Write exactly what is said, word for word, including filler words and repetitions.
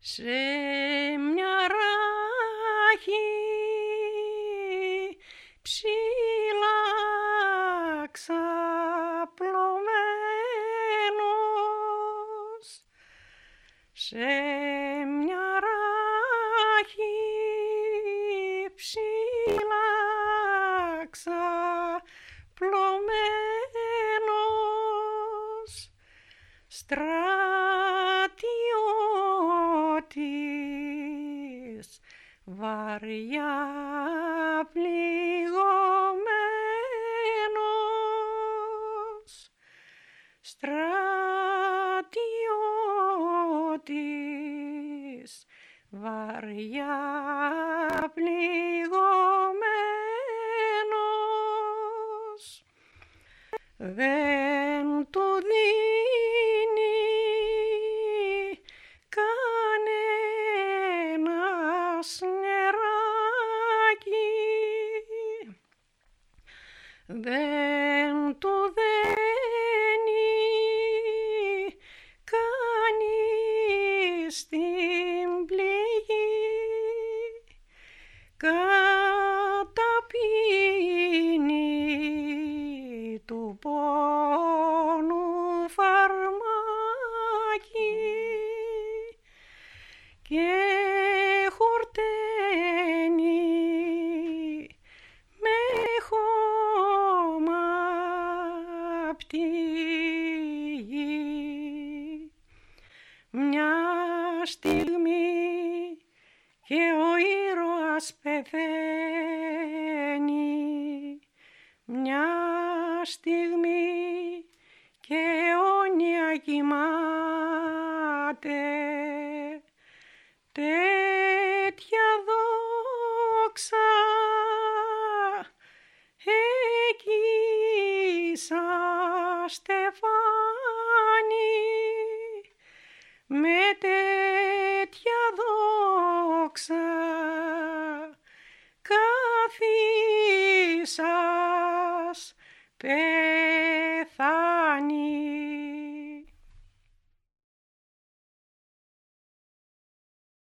Σε μια ράχη ψηλά ξαπλωμένος, σε μια ράχη ψηλά ξαπλωμένος, στρατιώτης βαριά πληγωμένος, στρατιώτης βαριά πληγωμένος, δεν του δίνει κανένας νεράκι, δεν του δένει κανείς την πληγή, καταπίνει του πόνου φαρμάκι και χορταίνει με χώμα απ' τη γη. Μια στιγμή και ο ήρωας πεθαίνει, μια στιγμή και αιώνια κοιμάται, τέτοια δόξα εκεί σαν στεφάνι, με τέτοια δόξα καθίσας πεθάνει.